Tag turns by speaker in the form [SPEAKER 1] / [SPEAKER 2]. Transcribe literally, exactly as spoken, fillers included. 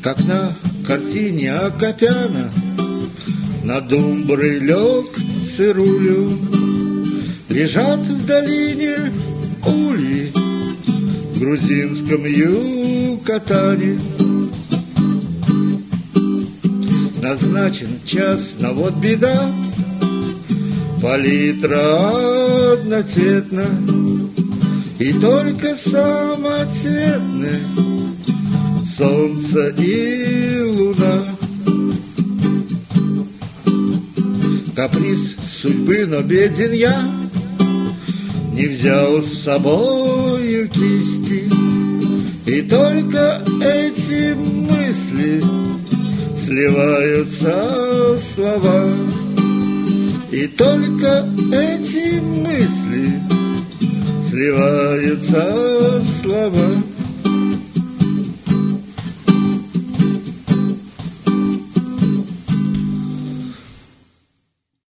[SPEAKER 1] как на картине Акопяна, на думбры лег цирулю. Лежат в долине ульи в грузинском Юкатане. Назначен час, но вот беда, палитра одноцветна, и только самоцветны солнце и луна. Каприз судьбы, но беден я, не взял с собою кисти, и только эти мысли сливаются в слова. И только эти мысли сливаются в слова.